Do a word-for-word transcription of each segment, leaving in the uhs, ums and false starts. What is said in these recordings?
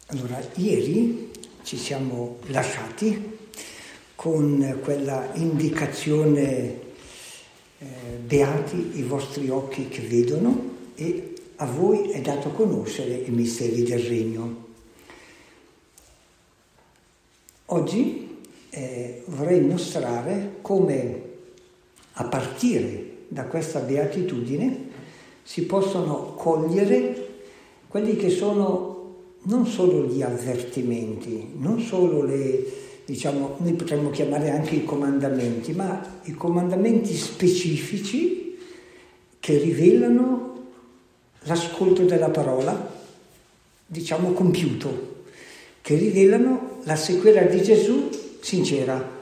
Allora, ieri ci siamo lasciati con quella indicazione eh, beati i vostri occhi che vedono e a voi è dato conoscere i misteri del Regno. Oggi eh, vorrei mostrare come a partire da questa beatitudine si possono cogliere quelli che sono non solo gli avvertimenti, non solo le, diciamo, noi potremmo chiamare anche i comandamenti, ma i comandamenti specifici che rivelano l'ascolto della parola, diciamo compiuto, che rivelano la sequela di Gesù sincera.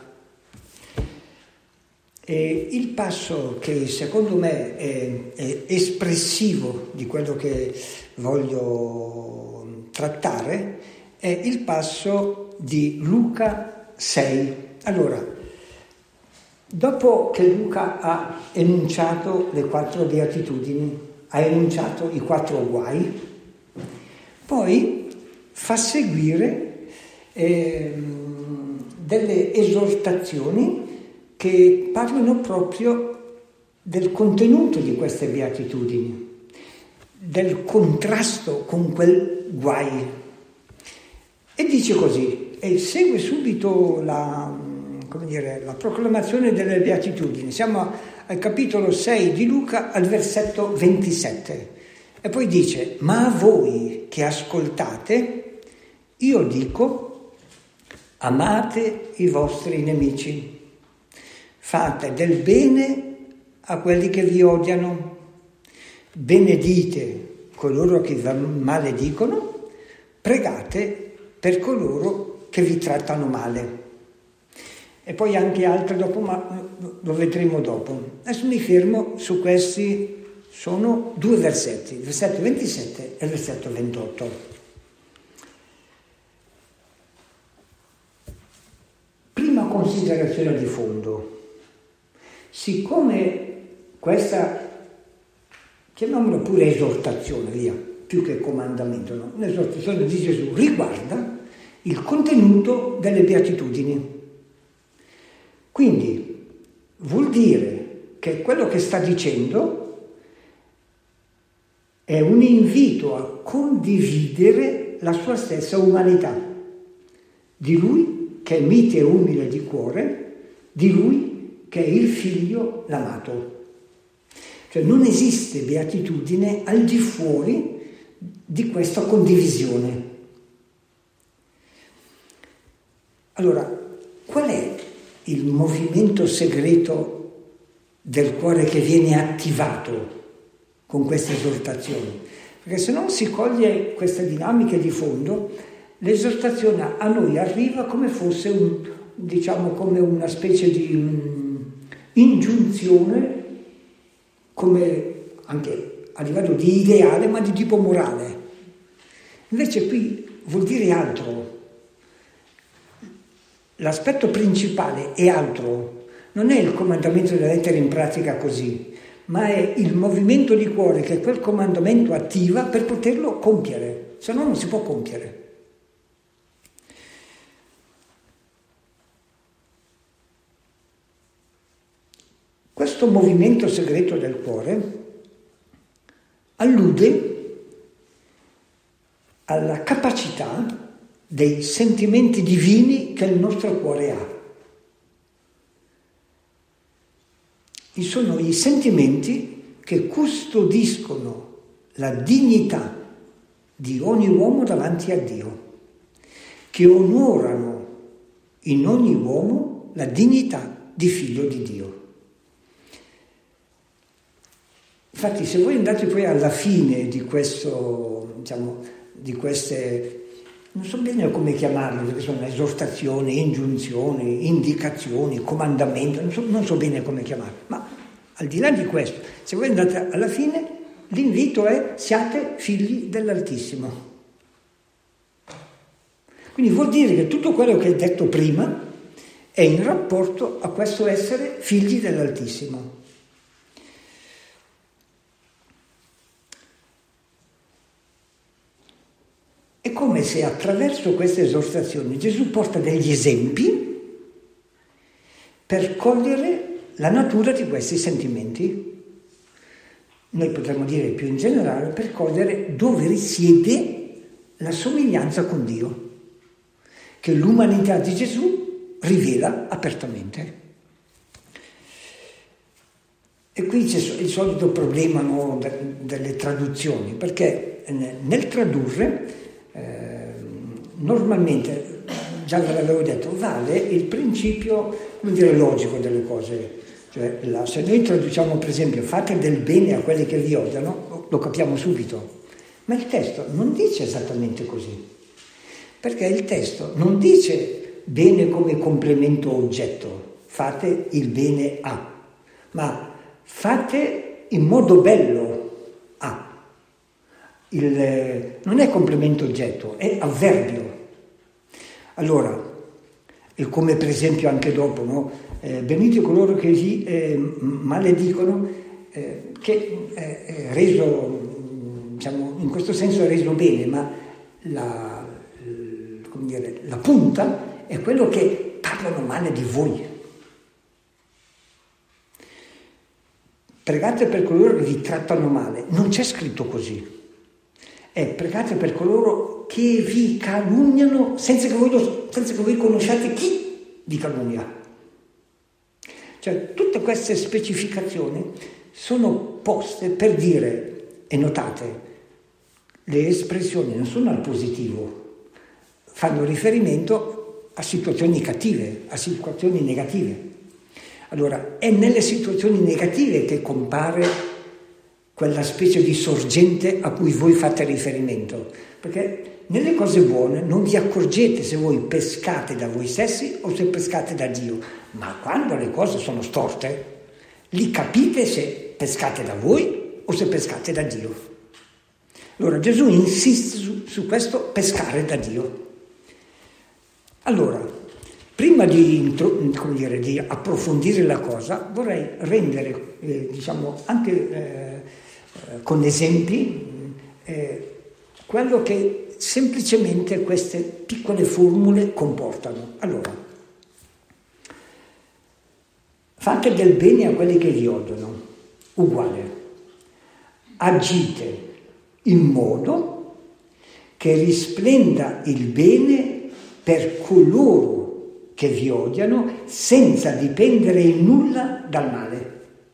E il passo che secondo me è, è espressivo di quello che voglio trattare è il passo di Luca sei. Allora, dopo che Luca ha enunciato le quattro beatitudini, ha enunciato i quattro guai, poi fa seguire eh, delle esortazioni che parlano proprio del contenuto di queste beatitudini, del contrasto con quel guai. E dice così, e segue subito la, come dire, la proclamazione delle beatitudini. Siamo al capitolo sei di Luca, al versetto ventisette. E poi dice, ma a voi che ascoltate, io dico, amate i vostri nemici. Fate del bene a quelli che vi odiano, benedite coloro che vi maledicono, pregate per coloro che vi trattano male. E poi anche altre dopo, ma lo vedremo dopo. Adesso mi fermo su questi, sono due versetti, il versetto ventisette e il versetto ventotto. Prima considerazione di fondo. Siccome questa, chiamiamola pure esortazione, via, più che comandamento, no? Un'esortazione di Gesù riguarda il contenuto delle beatitudini. Quindi vuol dire che quello che sta dicendo è un invito a condividere la sua stessa umanità, di Lui che è mite e umile di cuore, di Lui che è il figlio l'amato. Cioè non esiste beatitudine al di fuori di questa condivisione. Allora, qual è il movimento segreto del cuore che viene attivato con queste esortazioni? Perché se non si coglie queste dinamiche di fondo, l'esortazione a noi arriva come fosse un, diciamo, come una specie di um, ingiunzione, come anche a livello di ideale, ma di tipo morale. Invece qui vuol dire altro. L'aspetto principale è altro. Non è il comandamento da mettere in pratica così, ma è il movimento di cuore che quel comandamento attiva per poterlo compiere, se no non si può compiere. Questo movimento segreto del cuore allude alla capacità dei sentimenti divini che il nostro cuore ha. E sono i sentimenti che custodiscono la dignità di ogni uomo davanti a Dio, che onorano in ogni uomo la dignità di figlio di Dio. Infatti, se voi andate poi alla fine di questo, diciamo, di queste, non so bene come chiamarle, perché sono esortazioni, ingiunzioni, indicazioni, comandamenti, non so, non so bene come chiamarle, ma al di là di questo, se voi andate alla fine, l'invito è siate figli dell'Altissimo. Quindi vuol dire che tutto quello che è detto prima è in rapporto a questo essere figli dell'Altissimo. è come se attraverso questa esortazione Gesù porta degli esempi per cogliere la natura di questi sentimenti. Noi potremmo dire più in generale per cogliere dove risiede la somiglianza con Dio, che l'umanità di Gesù rivela apertamente. E qui c'è il solito problema, no, delle traduzioni, perché nel tradurre eh, normalmente, già ve l'avevo detto, vale il principio, come dire, logico delle cose. Cioè, la, se noi traduciamo per esempio fate del bene a quelli che vi odiano, lo capiamo subito, ma il testo non dice esattamente così, perché il testo non dice bene come complemento oggetto, fate il bene a, ma fate in modo bello a. Il, non è complemento oggetto, è avverbio. Allora, e come per esempio anche dopo, no? Eh, benedite coloro che vi eh, maledicono, eh, che è eh, reso, diciamo, in questo senso è reso bene, ma la, come dire, la punta è quello che parlano male di voi. Pregate per coloro che vi trattano male, non c'è scritto così. È pregate per coloro che vi calunniano senza che voi, lo, senza che voi conosciate chi vi calunnia. Cioè, tutte queste specificazioni sono poste per dire, e notate, le espressioni non sono al positivo, fanno riferimento a situazioni cattive, a situazioni negative. Allora, è nelle situazioni negative che compare quella specie di sorgente a cui voi fate riferimento, perché nelle cose buone non vi accorgete se voi pescate da voi stessi o se pescate da Dio, ma quando le cose sono storte, lì capite se pescate da voi o se pescate da Dio. Allora Gesù insiste su, su questo pescare da Dio. Allora, prima di, come dire, di approfondire la cosa, vorrei rendere, eh, diciamo, anche eh, con esempi, eh, quello che semplicemente queste piccole formule comportano. Allora, fate del bene a quelli che vi odiano, uguale. Agite in modo che risplenda il bene per coloro che vi odiano, senza dipendere in nulla dal male.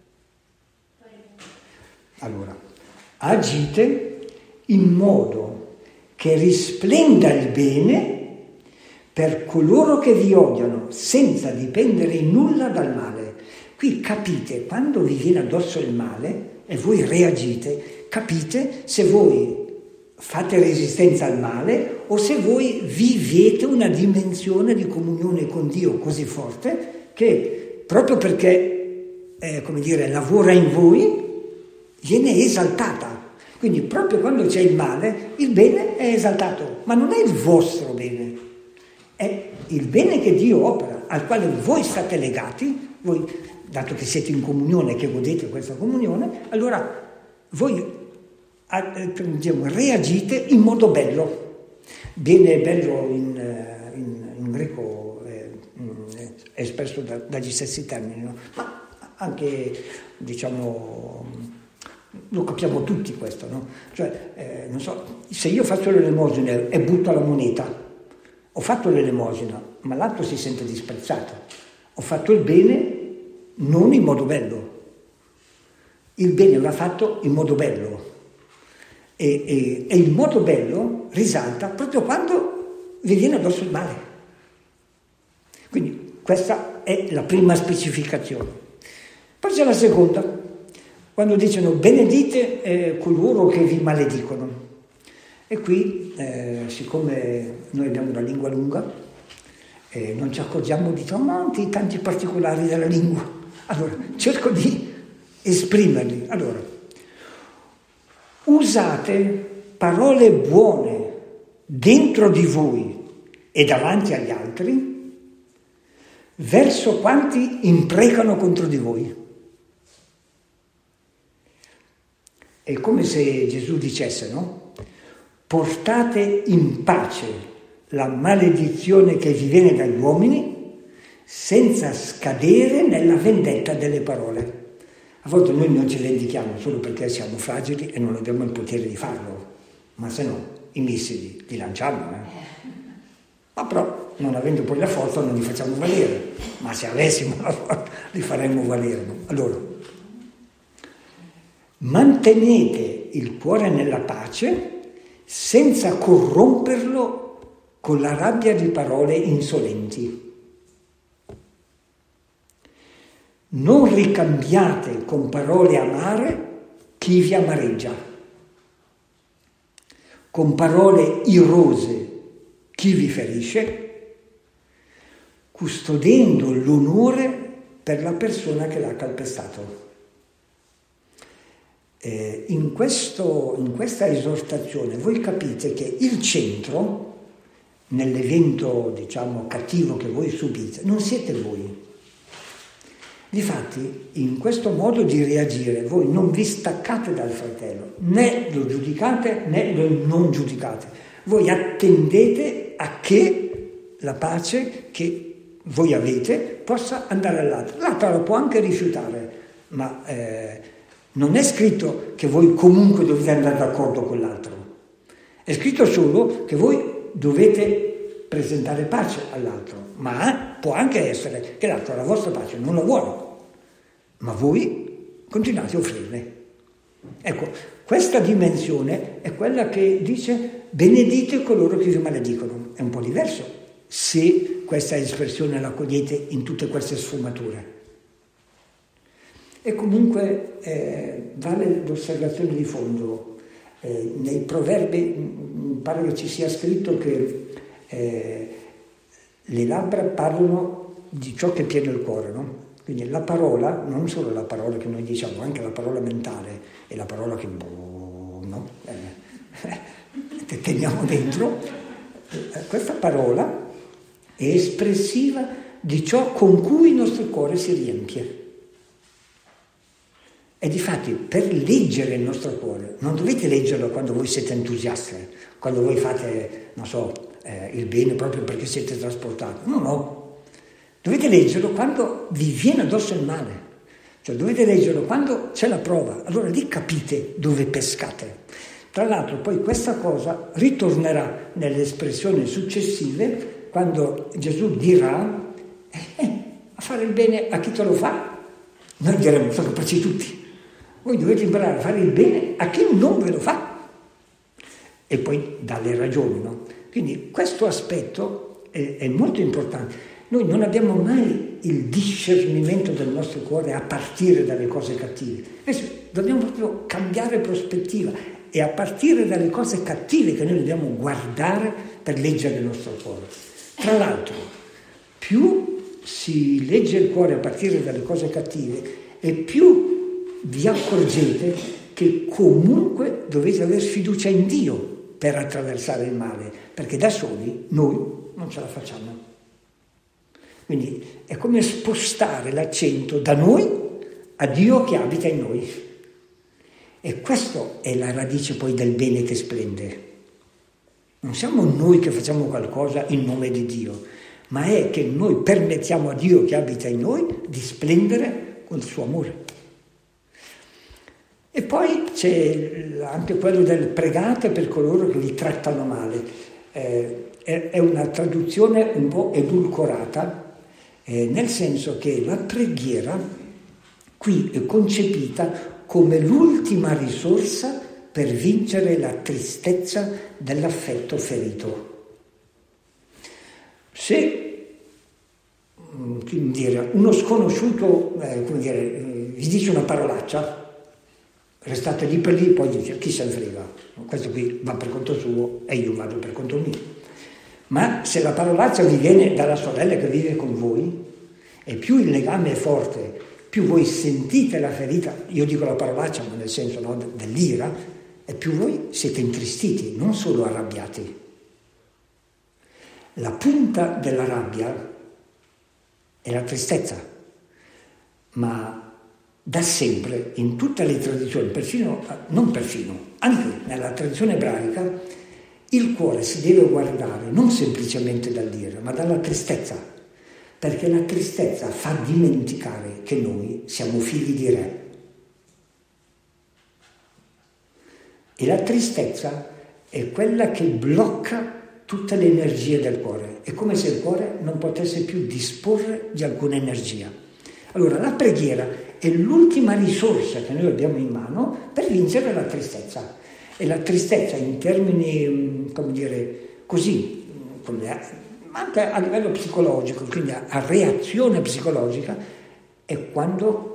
Allora, agite in modo che risplenda il bene per coloro che vi odiano, senza dipendere in nulla dal male. Qui capite, quando vi viene addosso il male e voi reagite, capite se voi fate resistenza al male o se voi vivete una dimensione di comunione con Dio così forte che proprio perché, eh, come dire, lavora in voi, viene esaltata. Quindi proprio quando c'è il male, il bene è esaltato, ma non è il vostro bene, è il bene che Dio opera, al quale voi state legati, voi, dato che siete in comunione, che godete questa comunione, allora voi diciamo, reagite in modo bello. Bene, bello in, in, in greco è, è espresso da, dagli stessi termini, no? Ma anche, diciamo, lo capiamo tutti questo, no? Cioè, eh, non so, se io faccio l'elemosina e butto la moneta, ho fatto l'elemosina, ma l'altro si sente disprezzato. Ho fatto il bene non in modo bello. Il bene va fatto in modo bello. E, e, e il modo bello risalta proprio quando vi viene addosso il male. Quindi questa è la prima specificazione. Poi c'è la seconda, quando dicono benedite eh, coloro che vi maledicono. E qui, eh, siccome noi abbiamo una lingua lunga, eh, non ci accorgiamo di tanti, tanti particolari della lingua. Allora, cerco di esprimerli. Allora, usate parole buone dentro di voi e davanti agli altri verso quanti imprecano contro di voi. È come se Gesù dicesse, no? portate in pace la maledizione che vi viene dagli uomini senza scadere nella vendetta delle parole. A volte noi non ci vendichiamo solo perché siamo fragili e non abbiamo il potere di farlo, ma se no i missili li lanciamo, eh? Ma però non avendo poi la forza non li facciamo valere, ma se avessimo la forza li faremmo valere. Allora, mantenete il cuore nella pace senza corromperlo con la rabbia di parole insolenti. Non ricambiate con parole amare chi vi amareggia, con parole irose chi vi ferisce, custodendo l'onore per la persona che l'ha calpestato. Eh, in, questo, in questa esortazione voi capite che il centro, nell'evento, diciamo, cattivo che voi subite, non siete voi. Difatti, in questo modo di reagire, voi non vi staccate dal fratello, né lo giudicate né lo non giudicate. Voi attendete a che la pace che voi avete possa andare all'altro. L'altro lo può anche rifiutare, ma eh, non è scritto che voi comunque dovete andare d'accordo con l'altro. È scritto solo che voi dovete presentare pace all'altro, ma può anche essere che l'altro la vostra pace non la vuole, ma voi continuate a offrirne. Ecco, questa dimensione è quella che dice benedite coloro che vi maledicono. È un po' diverso se questa espressione la cogliete in tutte queste sfumature. E comunque eh, vale l'osservazione di fondo. Eh, nei proverbi mi pare che ci sia scritto che eh, le labbra parlano di ciò che è pieno il cuore, no? Quindi la parola, non solo la parola che noi diciamo, anche la parola mentale e la parola che no? eh, che teniamo dentro, eh, questa parola è espressiva di ciò con cui il nostro cuore si riempie. E difatti, per leggere il nostro cuore, non dovete leggerlo quando voi siete entusiasti, quando voi fate, non so, eh, il bene proprio perché siete trasportati. No, no. Dovete leggerlo quando vi viene addosso il male. Cioè dovete leggerlo quando c'è la prova. Allora lì capite dove pescate. Tra l'altro poi questa cosa ritornerà nelle espressioni successive quando Gesù dirà eh, a fare il bene a chi te lo fa. Noi diremo, sono capaci tutti. Voi dovete imparare a fare il bene a chi non ve lo fa. E poi dalle ragioni, no? Quindi questo aspetto è, è molto importante. Noi non abbiamo mai il discernimento del nostro cuore a partire dalle cose cattive. Adesso dobbiamo proprio cambiare prospettiva. È a partire dalle cose cattive che noi dobbiamo guardare per leggere il nostro cuore. Tra l'altro, più si legge il cuore a partire dalle cose cattive e più vi accorgete che comunque dovete avere fiducia in Dio per attraversare il male, perché da soli noi non ce la facciamo. Quindi è come spostare l'accento da noi a Dio che abita in noi. E questa è la radice poi del bene che splende. Non siamo noi che facciamo qualcosa in nome di Dio, ma è che noi permettiamo a Dio che abita in noi di splendere con il suo amore. E poi c'è anche quello del pregate per coloro che vi trattano male. Eh, è, è una traduzione un po' edulcorata, eh, nel senso che la preghiera qui è concepita come l'ultima risorsa per vincere la tristezza dell'affetto ferito. Se come dire, uno sconosciuto eh, come dire, vi dice una parolaccia, restate lì per lì, poi dice chi se ne frega, questo qui va per conto suo e io vado per conto mio. Ma se la parolaccia vi viene dalla sorella che vive con voi, e più il legame è forte, più voi sentite la ferita, io dico la parolaccia ma nel senso no, dell'ira, e più voi siete intristiti, non solo arrabbiati. La punta della rabbia è la tristezza, ma da sempre, in tutte le tradizioni, perfino, non perfino, anche nella tradizione ebraica, il cuore si deve guardare non semplicemente dall'ira, ma dalla tristezza, perché la tristezza fa dimenticare che noi siamo figli di re. E la tristezza è quella che blocca tutte le energie del cuore. È come se il cuore non potesse più disporre di alcuna energia. Allora, la preghiera è l'ultima risorsa che noi abbiamo in mano per vincere la tristezza. E la tristezza in termini, come dire, così, come, ma anche a livello psicologico, quindi a, a reazione psicologica, è quando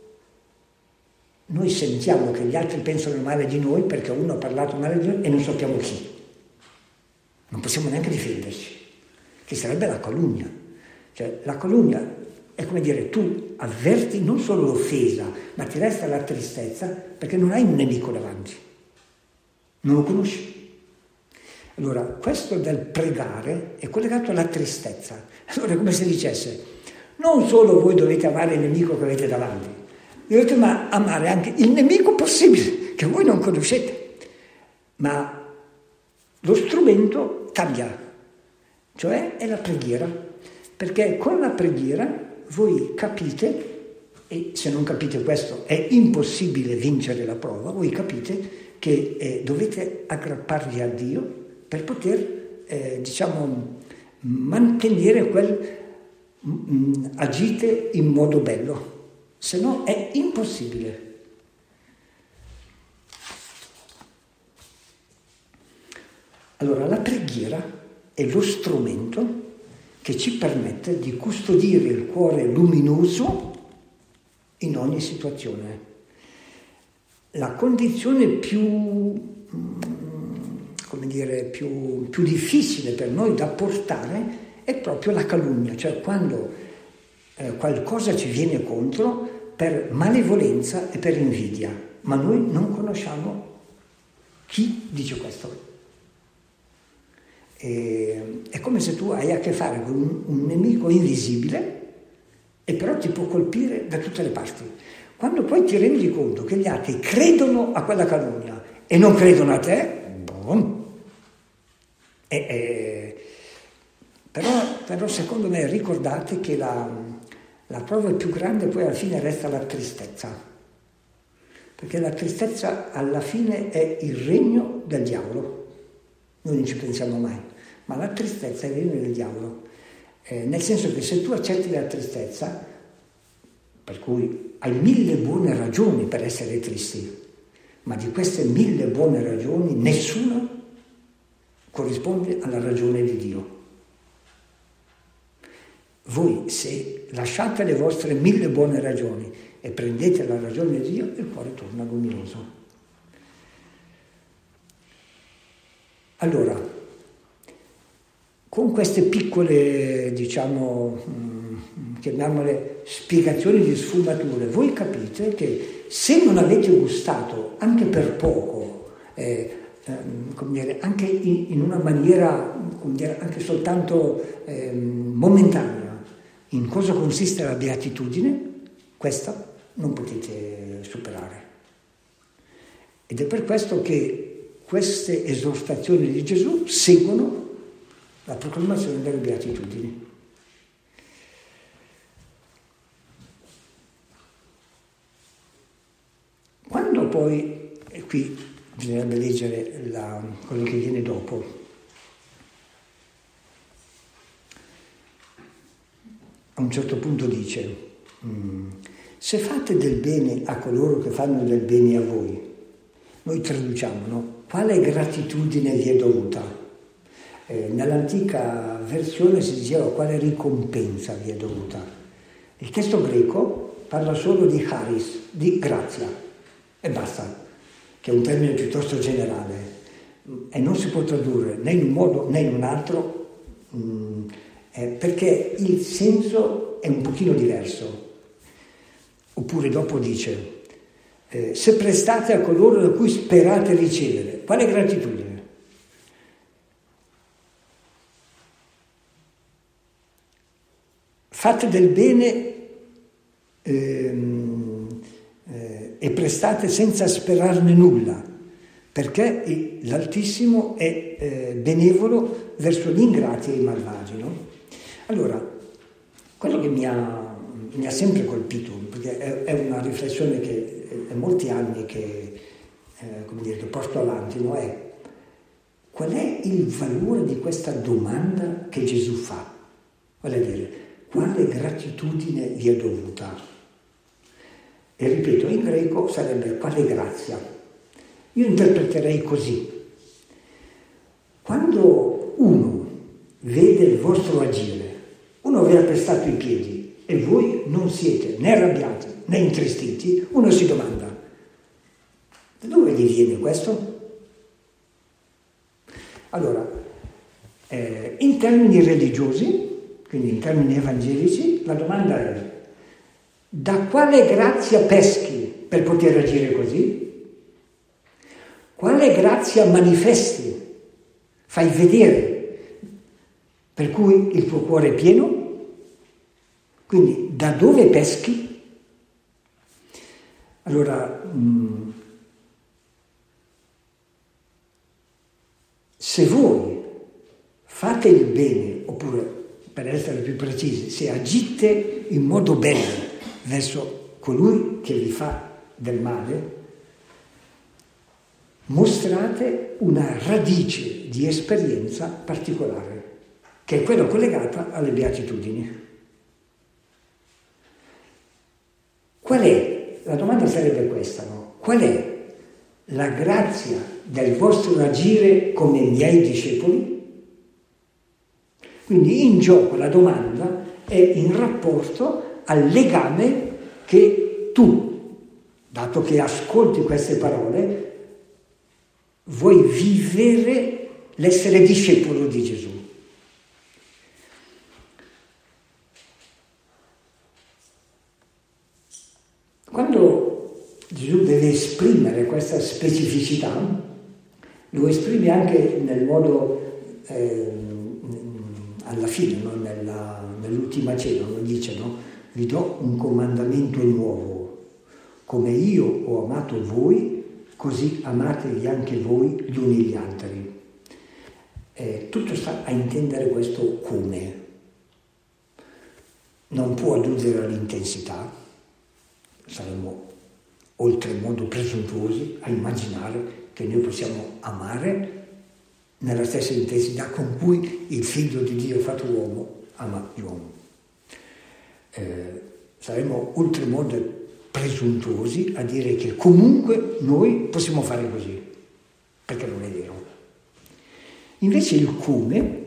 noi sentiamo che gli altri pensano male di noi perché uno ha parlato male di noi e non sappiamo chi. Non possiamo neanche difenderci, che sarebbe la calunnia. Cioè, la calunnia è come dire, tu avverti non solo l'offesa, ma ti resta la tristezza perché non hai un nemico davanti. Non lo conosci. Allora, questo del pregare è collegato alla tristezza. Allora è come se dicesse, non solo voi dovete amare il nemico che avete davanti, dovete amare anche il nemico possibile, che voi non conoscete. Ma lo strumento cambia, cioè è la preghiera, perché con la preghiera voi capite, e se non capite questo è impossibile vincere la prova, voi capite che eh, dovete aggrapparvi a Dio per poter, eh, diciamo, mantenere quel mh, agite in modo bello, se no è impossibile. Allora, la preghiera è lo strumento che ci permette di custodire il cuore luminoso in ogni situazione. La condizione più, come dire, più, più difficile per noi da portare è proprio la calunnia, cioè quando eh, qualcosa ci viene contro per malevolenza e per invidia, ma noi non conosciamo chi dice questo. E, è come se tu hai a che fare con un, un nemico invisibile e però ti può colpire da tutte le parti. Quando poi ti rendi conto che gli altri credono a quella calunnia e non credono a te, boom. E, e, però, però secondo me ricordate che la, la prova più grande poi alla fine resta la tristezza, perché la tristezza alla fine è il regno del diavolo. Noi non ci pensiamo mai, ma la tristezza è il regno del diavolo, eh, nel senso che se tu accetti la tristezza, per cui hai mille buone ragioni per essere tristi, ma di queste mille buone ragioni nessuna corrisponde alla ragione di Dio. Voi se lasciate le vostre mille buone ragioni e prendete la ragione di Dio, il cuore torna luminoso. Allora, con queste piccole, diciamo, chiamiamole spiegazioni di sfumature, voi capite che se non avete gustato anche per poco, eh, ehm, come dire, anche in, in una maniera, come dire, anche soltanto eh, momentanea, in cosa consiste la beatitudine, questa non potete superare. Ed è per questo che queste esortazioni di Gesù seguono la proclamazione delle beatitudini. Quando poi, e qui bisognerebbe leggere la, quello che viene dopo, a un certo punto dice, se fate del bene a coloro che fanno del bene a voi, noi traduciamo, no? Quale gratitudine vi è dovuta? Eh, nell'antica versione si diceva quale ricompensa vi è dovuta. Il testo greco parla solo di charis, di grazia, e basta, che è un termine piuttosto generale, e non si può tradurre né in un modo né in un altro, mh, eh, perché il senso è un pochino diverso. Oppure dopo dice, eh, se prestate a coloro da cui sperate ricevere, quale gratitudine? Fate del bene ehm, eh, e prestate senza sperarne nulla. perché l'Altissimo è eh, benevolo verso gli ingrati e i malvagi, no? Allora, quello che mi ha, mi ha sempre colpito, perché è, è una riflessione che è molti anni che, eh, come dire, che porto avanti, no? È qual è il valore di questa domanda che Gesù fa? Vale a dire, quale gratitudine gli è dovuta? E ripeto, in greco sarebbe quale grazia. Io interpreterei così. Quando uno vede il vostro agire, uno vi ha pestato i piedi e voi non siete né arrabbiati né intristiti, uno si domanda, da dove gli viene questo? Allora, eh, in termini religiosi, quindi in termini evangelici, la domanda è: da quale grazia peschi per poter agire così? Quale grazia manifesti, fai vedere, per cui il tuo cuore è pieno? Quindi da dove peschi? Allora, mh, se voi fate il bene, oppure per essere più precisi, se agite in modo bello verso colui che vi fa del male, mostrate una radice di esperienza particolare, che è quella collegata alle beatitudini. Qual è? La domanda sarebbe questa, no? Qual è la grazia del vostro agire come miei discepoli? Quindi in gioco la domanda è in rapporto al legame che tu, dato che ascolti queste parole, vuoi vivere l'essere discepolo di Gesù. Quando Gesù deve esprimere questa specificità, lo esprime anche nel modo, eh, alla fine, no? Nella, nell'ultima cena, lo dice, no? Vi do un comandamento nuovo, come io ho amato voi, così amatevi anche voi gli uni gli altri. Eh, tutto sta a intendere questo come. Non può alludere all'intensità, saremmo oltremodo presuntuosi a immaginare che noi possiamo amare nella stessa intensità con cui il Figlio di Dio fatto uomo ama l'uomo. Eh, saremmo oltremodo presuntuosi a dire che comunque noi possiamo fare così, perché non è vero. Invece il come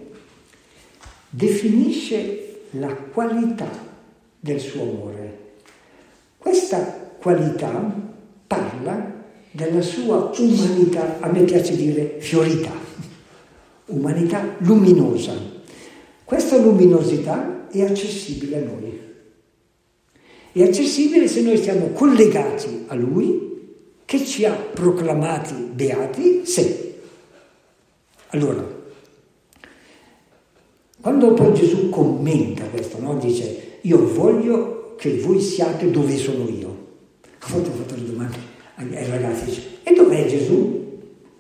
definisce la qualità del suo amore. Questa qualità parla della sua umanità, a me piace dire fiorita, umanità luminosa. Questa luminosità è accessibile a noi. È accessibile se noi siamo collegati a Lui, che ci ha proclamati beati, se. Allora, quando poi Gesù commenta questo, no? Dice, io voglio che voi siate dove sono io. A volte ho fatto le domande ai ragazzi, dice, e dov'è Gesù?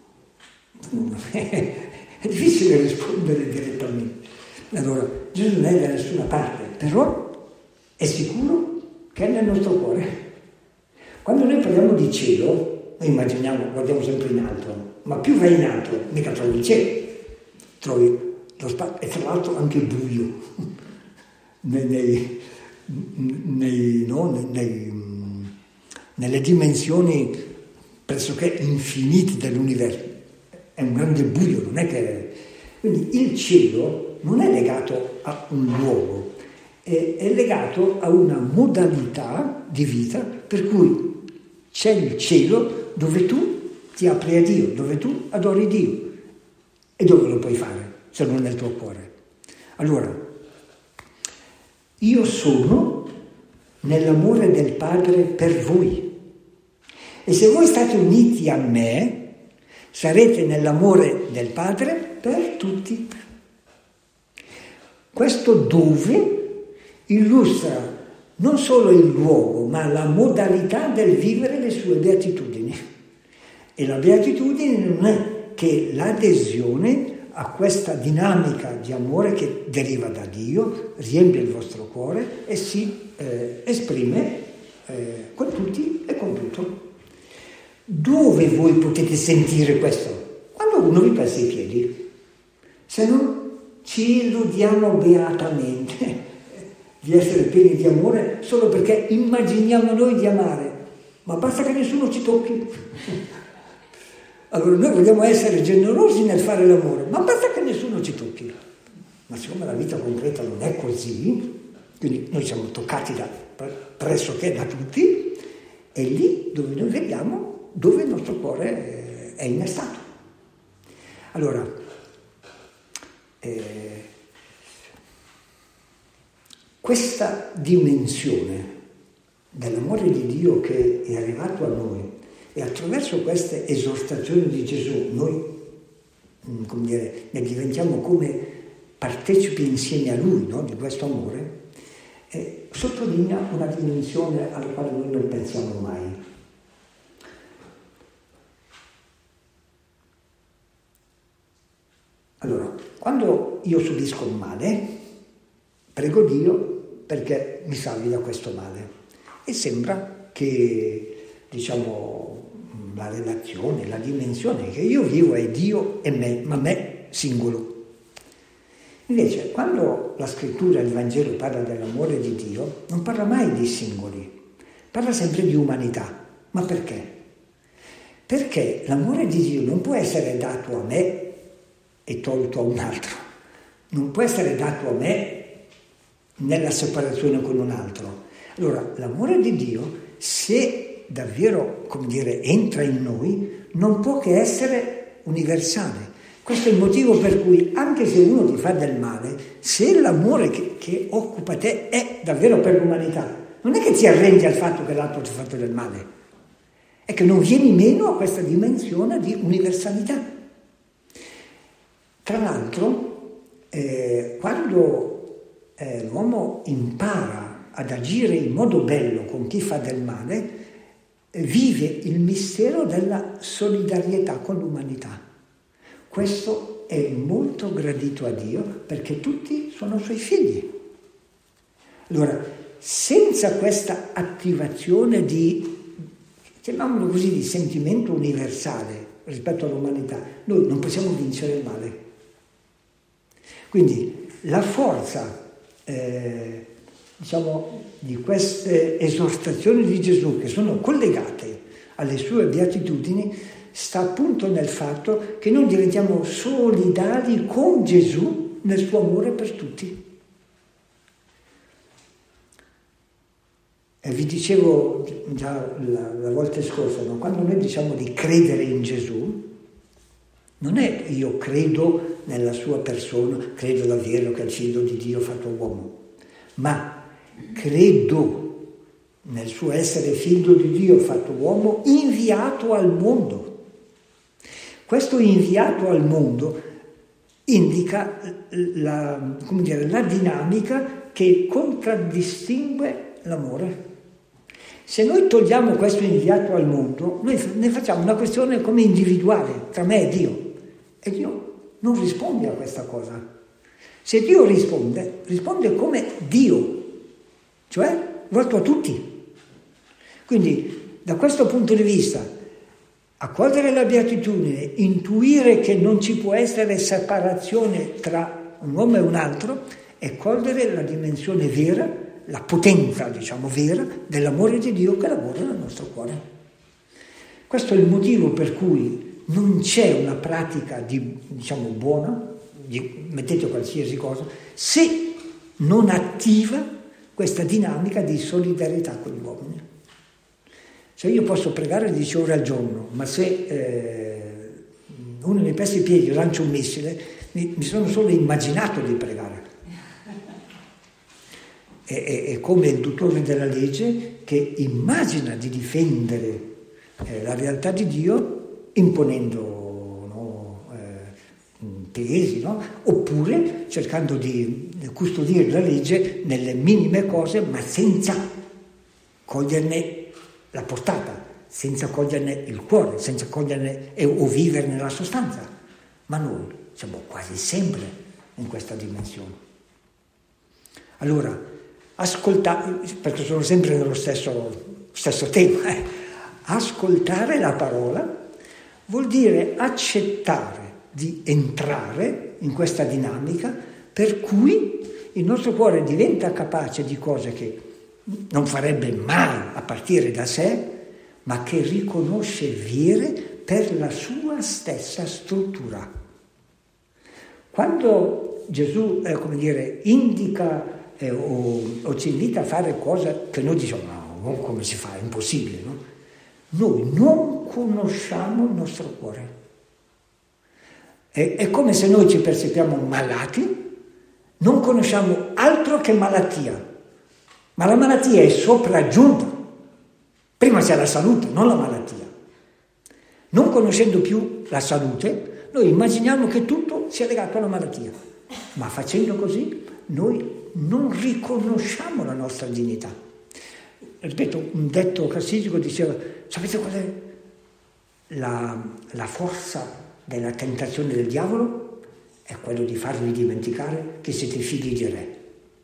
È difficile rispondere direttamente. Allora, Gesù non è da nessuna parte, però è sicuro che è nel nostro cuore. Quando noi parliamo di cielo, noi immaginiamo, guardiamo sempre in alto, ma più vai in alto, mica trovi il cielo, trovi lo spazio, e tra l'altro anche buio, nei, nei, nei, no, nei, nelle dimensioni pressoché infinite dell'universo. È un grande buio, non è che... Quindi il cielo non è legato a un luogo, è legato a una modalità di vita per cui c'è il cielo dove tu ti apri a Dio, dove tu adori Dio. E dove lo puoi fare se non nel tuo cuore? Allora, io sono nell'amore del Padre per voi. E se voi state uniti a me, sarete nell'amore del Padre per tutti. Questo dove illustra non solo il luogo, ma la modalità del vivere le sue beatitudini. E la beatitudine non è che l'adesione a questa dinamica di amore che deriva da Dio, riempie il vostro cuore e si eh, esprime eh, con tutti e con tutto. Dove voi potete sentire questo? Quando uno vi passa i piedi. Se non ci illudiamo beatamente di essere pieni di amore solo perché immaginiamo noi di amare, ma basta che nessuno ci tocchi. Allora noi vogliamo essere generosi nel fare l'amore, ma basta che nessuno ci tocchi. Ma siccome la vita concreta non è così, quindi noi siamo toccati da, pressoché da tutti, è lì dove noi vediamo dove il nostro cuore è innestato. Allora, eh, questa dimensione dell'amore di Dio che è arrivato a noi, e attraverso queste esortazioni di Gesù noi, come dire, ne diventiamo come partecipi insieme a Lui, no? Di questo amore, eh, sottolinea una dimensione alla quale noi non pensiamo mai. Allora, quando io subisco un male, prego Dio perché mi salvi da questo male. E sembra che, diciamo, la relazione, la dimensione che io vivo è Dio e me, ma me singolo. Invece, quando la scrittura, il Vangelo parla dell'amore di Dio, non parla mai di singoli, parla sempre di umanità. Ma perché? Perché l'amore di Dio non può essere dato a me e tolto a un altro, non può essere dato a me nella separazione con un altro. Allora, l'amore di Dio, se davvero, come dire, entra in noi, non può che essere universale. Questo è il motivo per cui, anche se uno ti fa del male, se l'amore che, che occupa te è davvero per l'umanità, non è che ti arrendi al fatto che l'altro ti ha fatto del male, è che non vieni meno a questa dimensione di universalità. Tra l'altro, eh, quando eh, l'uomo impara ad agire in modo bello con chi fa del male, vive il mistero della solidarietà con l'umanità. Questo è molto gradito a Dio perché tutti sono suoi figli. Allora, senza questa attivazione di, chiamiamolo così, di sentimento universale rispetto all'umanità, noi non possiamo vincere il male. Quindi la forza, eh, diciamo, di queste esortazioni di Gesù che sono collegate alle sue beatitudini sta appunto nel fatto che noi diventiamo solidali con Gesù nel suo amore per tutti. E vi dicevo già la, la volta scorsa, no? Quando noi diciamo di credere in Gesù, non è io credo nella sua persona, credo davvero che è il figlio di Dio fatto uomo, ma credo nel suo essere figlio di Dio fatto uomo, inviato al mondo. Questo inviato al mondo indica la, come dire, la dinamica che contraddistingue l'amore. Se noi togliamo questo inviato al mondo, noi ne facciamo una questione come individuale, tra me e Dio. E Dio non risponde a questa cosa. Se Dio risponde, risponde come Dio, cioè rivolto a tutti. Quindi, da questo punto di vista, accogliere la beatitudine, intuire che non ci può essere separazione tra un uomo e un altro, è cogliere la dimensione vera, la potenza, diciamo, vera dell'amore di Dio che lavora nel nostro cuore. Questo è il motivo per cui non c'è una pratica di, diciamo, buona, di, mettete qualsiasi cosa, se non attiva questa dinamica di solidarietà con gli uomini. Cioè io posso pregare dieci ore al giorno, ma se eh, uno mi pesa i piedi e lancia un missile, mi, mi sono solo immaginato di pregare. È, è, è come il dottore della legge che immagina di difendere eh, la realtà di Dio imponendo, no, eh, pesi, no? Oppure cercando di custodire la legge nelle minime cose, ma senza coglierne la portata, senza coglierne il cuore, senza coglierne e, o vivere nella sostanza. Ma noi siamo quasi sempre in questa dimensione. Allora, ascoltare, perché sono sempre nello stesso, stesso tema, eh, ascoltare la parola vuol dire accettare di entrare in questa dinamica per cui il nostro cuore diventa capace di cose che non farebbe mai a partire da sé, ma che riconosce vere per la sua stessa struttura. Quando Gesù, eh, come dire, indica eh, o, o ci invita a fare cose che noi diciamo, no, come si fa, è impossibile, no? Noi non conosciamo il nostro cuore. È, è come se noi ci percepiamo malati, non conosciamo altro che malattia, ma la malattia è sopraggiunta. Prima c'è la salute, non la malattia. Non conoscendo più la salute, noi immaginiamo che tutto sia legato alla malattia, ma facendo così noi non riconosciamo la nostra dignità. Ripeto, un detto classico diceva, sapete qual è la, la forza della tentazione del diavolo? È quello di farvi dimenticare che siete figli di re.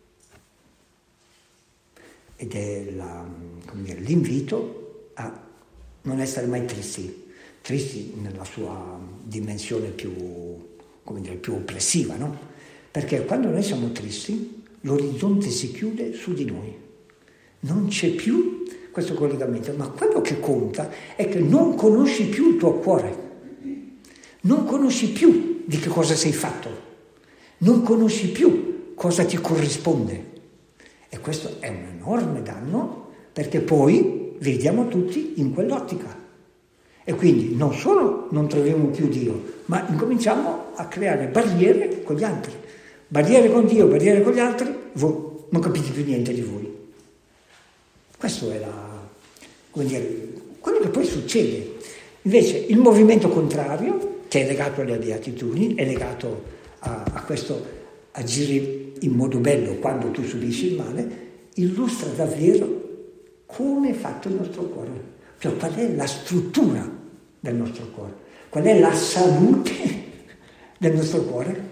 Ed è la, come dire, l'invito a non essere mai tristi, tristi nella sua dimensione più, come dire, più oppressiva, no? Perché quando noi siamo tristi, l'orizzonte si chiude su di noi. Non c'è più questo collegamento, ma quello che conta è che non conosci più il tuo cuore, non conosci più di che cosa sei fatto, non conosci più cosa ti corrisponde. E questo è un enorme danno, perché poi vediamo tutti in quell'ottica. E quindi non solo non troviamo più Dio, ma incominciamo a creare barriere con gli altri. Barriere con Dio, barriere con gli altri, voi non capite più niente di voi. Questo è la, come dire, quello che poi succede. Invece il movimento contrario, che è legato alle beatitudini, è legato a, a questo agire in modo bello quando tu subisci il male, illustra davvero come è fatto il nostro cuore, cioè qual è la struttura del nostro cuore, qual è la salute del nostro cuore.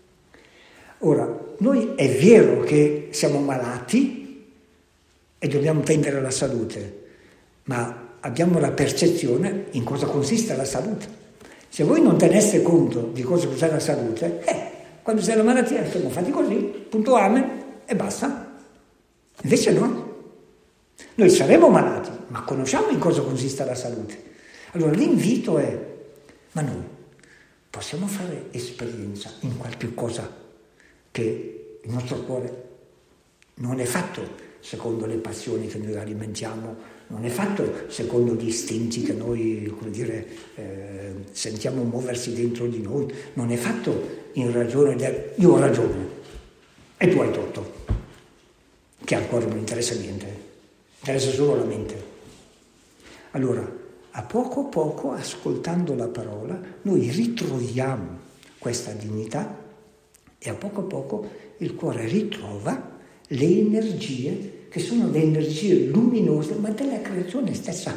Ora, noi è vero che siamo malati e dobbiamo tendere alla salute, ma abbiamo la percezione in cosa consiste la salute. Se voi non teneste conto di cosa cos'è la salute, eh, quando c'è la malattia siamo fatti così, punto amen, e basta. Invece no. Noi saremo malati, ma conosciamo in cosa consiste la salute. Allora l'invito è, ma noi possiamo fare esperienza in qualche cosa che il nostro cuore non è fatto secondo le passioni che noi alimentiamo, non è fatto secondo gli istinti che noi, come dire, eh, sentiamo muoversi dentro di noi, non è fatto in ragione del io ho ragione e tu hai torto, che al cuore non interessa niente, interessa solo la mente. Allora, a poco a poco, ascoltando la parola, noi ritroviamo questa dignità e a poco a poco il cuore ritrova le energie che sono le energie luminose, ma della creazione stessa.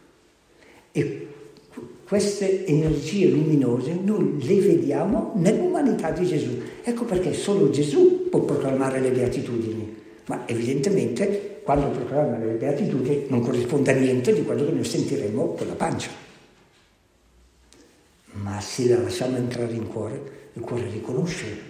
E queste energie luminose noi le vediamo nell'umanità di Gesù. Ecco perché solo Gesù può proclamare le beatitudini, ma evidentemente quando proclama le beatitudini non corrisponde a niente di quello che noi sentiremo con la pancia. Ma se la lasciamo entrare in cuore, il cuore riconosce.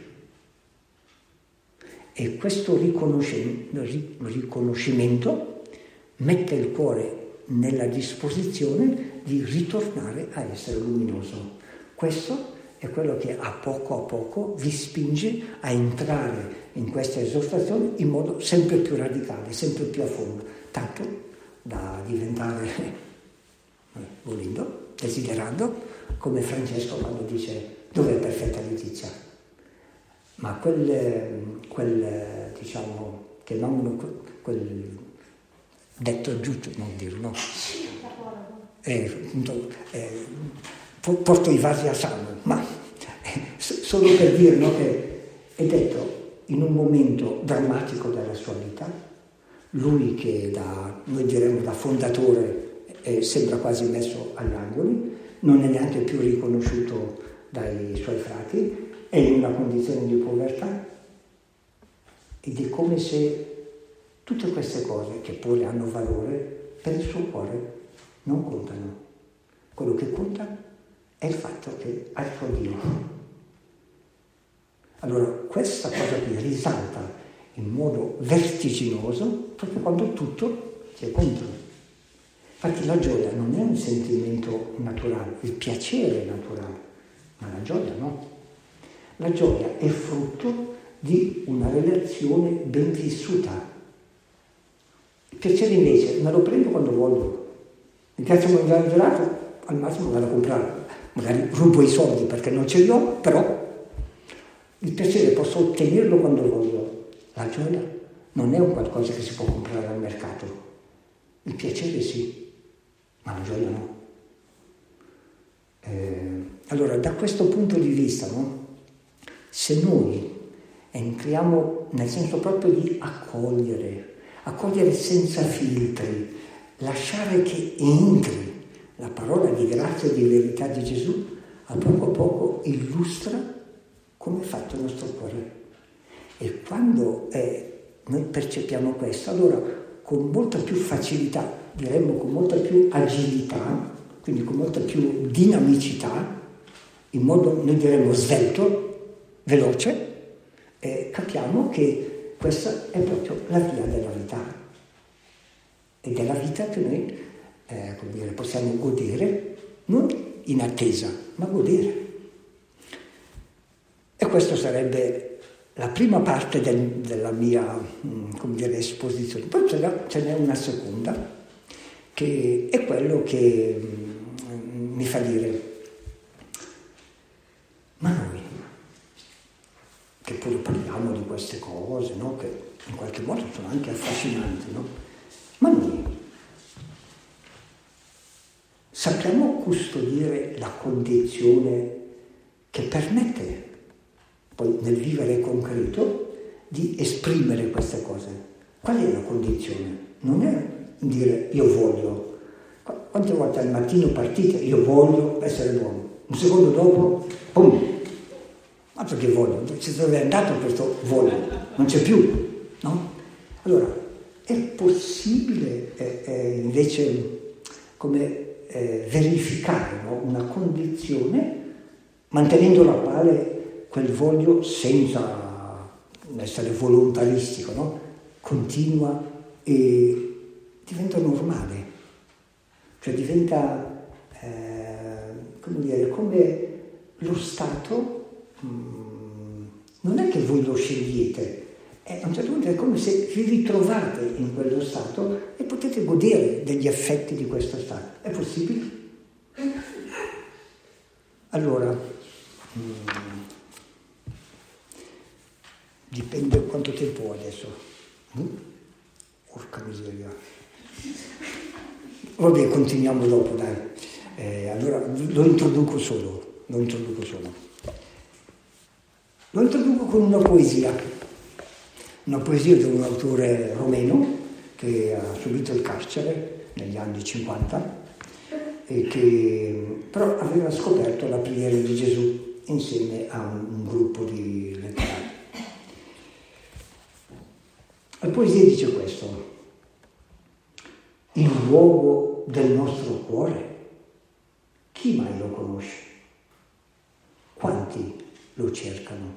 E questo riconoscimento mette il cuore nella disposizione di ritornare a essere luminoso. Questo è quello che a poco a poco vi spinge a entrare in questa esortazione in modo sempre più radicale, sempre più a fondo, tanto da diventare, volendo, desiderando, come Francesco quando dice dov'è perfetta Letizia? Ma quel, quel diciamo, che non, quel detto giusto, non dirlo, no? Eh, eh, porto i vasi a sangue, ma eh, solo per dire, no, che è detto in un momento drammatico della sua vita, lui che da, noi diremmo da fondatore eh, sembra quasi messo agli angoli, non è neanche più riconosciuto dai suoi frati, è in una condizione di povertà, ed è come se tutte queste cose, che pure hanno valore, per il suo cuore non contano. Quello che conta è il fatto che ha il suo Dio. Allora questa cosa qui risalta in modo vertiginoso proprio quando tutto si è contro. Infatti la gioia non è un sentimento naturale, il piacere è naturale, ma la gioia no. La gioia è frutto di una relazione ben vissuta. Il piacere invece me lo prendo quando voglio. Mi piace mangiare il gelato, al massimo vado a comprare. Magari rubo i soldi perché non ce li ho, però il piacere posso ottenerlo quando voglio. La gioia non è un qualcosa che si può comprare al mercato. Il piacere sì, ma la gioia no. Eh, allora, da questo punto di vista, no? Se noi entriamo nel senso proprio di accogliere, accogliere senza filtri, lasciare che entri la parola di grazia e di verità di Gesù, a poco a poco illustra come è fatto il nostro cuore. E quando eh, noi percepiamo questo, allora con molta più facilità, diremmo con molta più agilità, quindi con molta più dinamicità, in modo, noi diremmo, svelto, veloce, eh, capiamo che questa è proprio la via della vita. Ed è la vita che noi eh, come dire, possiamo godere, non in attesa, ma godere. E questa sarebbe la prima parte del, della mia come dire, esposizione. Poi ce n'è, ce n'è una seconda, che è quello che mh, mi fa dire, ma noi, che pure parliamo di queste cose, no? Che in qualche modo sono anche affascinanti, no? Ma noi sappiamo custodire la condizione che permette poi nel vivere concreto di esprimere queste cose. Qual è la condizione? Non è dire io voglio. Quante volte al mattino partite io voglio essere buono, un secondo dopo, pum, ma perché voglio? Dove è andato questo voglio? Non c'è più, no? Allora, è possibile eh, eh, invece come eh, verificare, no? Una condizione mantenendo la quale quel voglio, senza essere volontaristico, no? Continua e diventa normale, cioè diventa eh, come dire, come lo stato mh, non è che voi lo scegliete. Eh, a un certo punto è come se vi ritrovate in quello stato e potete godere degli effetti di questo stato. È possibile? Allora, mh, dipende quanto tempo ho adesso. Mm? Porca miseria. Vabbè, continuiamo dopo, dai. Eh, allora, lo introduco solo, lo introduco solo. Lo introduco con una poesia. Una poesia di un autore romeno che ha subito il carcere negli anni cinquanta e che però aveva scoperto la preghiera di Gesù insieme a un, un gruppo di letterati. La poesia dice questo: il luogo del nostro cuore, chi mai lo conosce? Quanti lo cercano?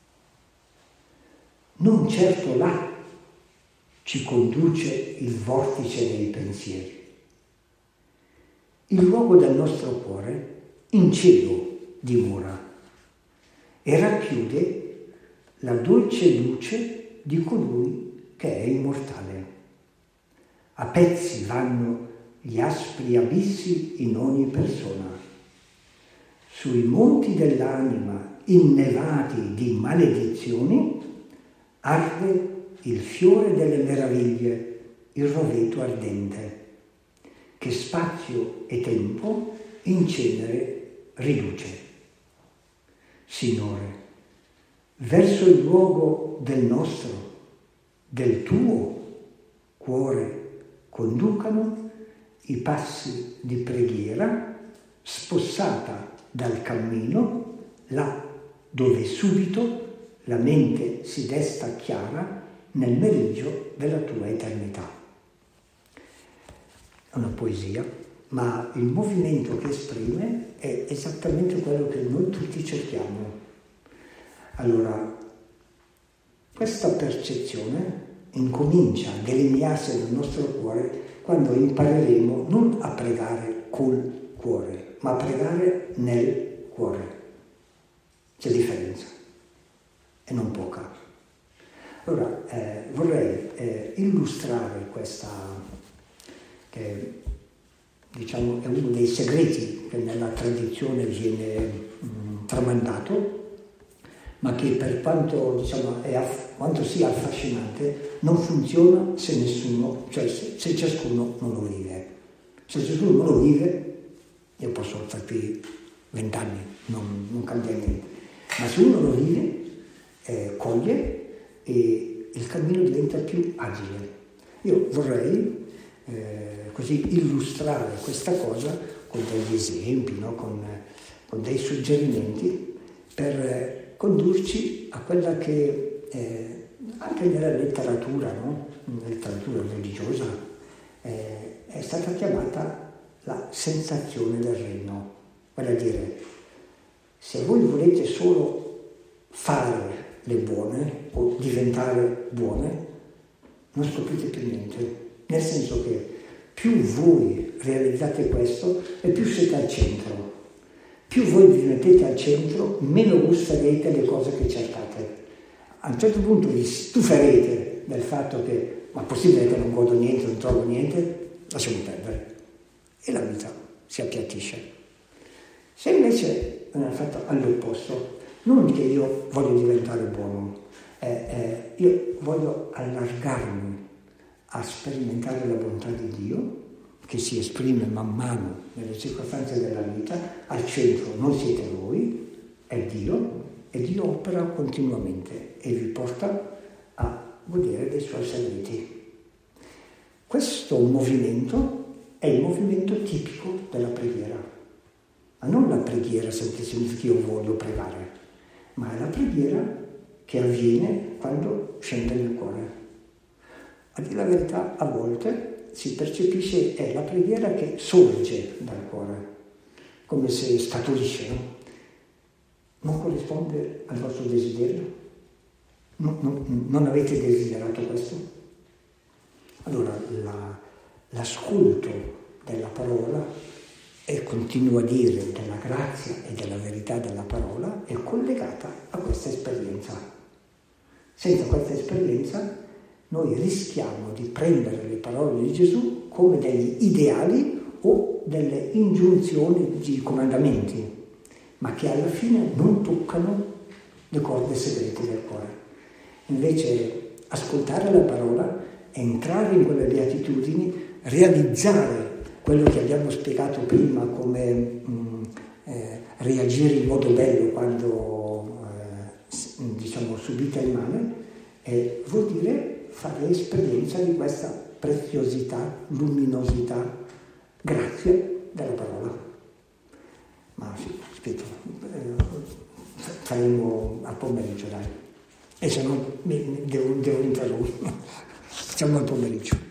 Non certo là ci conduce il vortice dei pensieri. Il luogo del nostro cuore in cielo dimora e racchiude la dolce luce di colui che è immortale. A pezzi vanno gli aspri abissi in ogni persona. Sui monti dell'anima innevati di maledizioni arde il fiore delle meraviglie, il roveto ardente, che spazio e tempo in cenere riduce. Signore, verso il luogo del nostro, del tuo cuore conducano i passi di preghiera, spossata dal cammino, là dove subito la mente si desta chiara nel meriggio della tua eternità. È una poesia, ma il movimento che esprime è esattamente quello che noi tutti cerchiamo. Allora, questa percezione incomincia a delinearsi nel nostro cuore quando impareremo non a pregare col cuore, ma a pregare nel cuore. C'è differenza, e non poca. Allora, eh, vorrei eh, illustrare questa, che diciamo è uno dei segreti che nella tradizione viene mh, tramandato, ma che per quanto, diciamo, è aff- quanto sia affascinante, non funziona se nessuno, cioè se, se ciascuno non lo vive. Se ciascuno non lo vive, io posso farti vent'anni, non, non cambia niente. Ma se uno lo vive, eh, coglie e il cammino diventa più agile. Io vorrei eh, così illustrare questa cosa con degli esempi, no? con, con dei suggerimenti per condurci a quella che eh, anche nella letteratura, no? Nella letteratura religiosa, eh, è stata chiamata la sensazione del regno. Vale a dire, se voi volete solo fare le buone o diventare buone, non scoprite più niente. Nel senso che più voi realizzate questo e più siete al centro. Più voi vi mettete al centro, meno gusterete le cose che cercate. A un certo punto vi stuferete del fatto che, ma è possibile che non godo niente, non trovo niente, lasciamo perdere. E la vita si appiattisce. Se invece è fatto all'opposto, non che io voglio diventare buono, eh, eh, io voglio allargarmi a sperimentare la bontà di Dio, che si esprime man mano nelle circostanze della vita, al centro non siete voi, è Dio, e Dio opera continuamente e vi porta a godere dei suoi segreti. Questo movimento è il movimento tipico della preghiera, ma non la preghiera che significa io voglio pregare, ma è la preghiera che avviene quando scende nel cuore. A dire la verità, a volte si percepisce è la preghiera che sorge dal cuore, come se scaturisce, no? Non corrisponde al vostro desiderio? Non, non, non avete desiderato questo? Allora, la, l'ascolto della parola, e continuo a dire della grazia e della verità della parola, è collegata a questa esperienza. Senza questa esperienza noi rischiamo di prendere le parole di Gesù come degli ideali o delle ingiunzioni di comandamenti, ma che alla fine non toccano le corde segrete del cuore. Invece ascoltare la parola, entrare in quelle beatitudini, realizzare quello che abbiamo spiegato prima come mh, eh, reagire in modo bello quando eh, diciamo subite il male, eh, vuol dire fare esperienza di questa preziosità, luminosità, grazia della parola. Ma sì, aspetta, faremo a pomeriggio, dai. E se no mi, mi devo, devo interrompere. Facciamo al pomeriggio.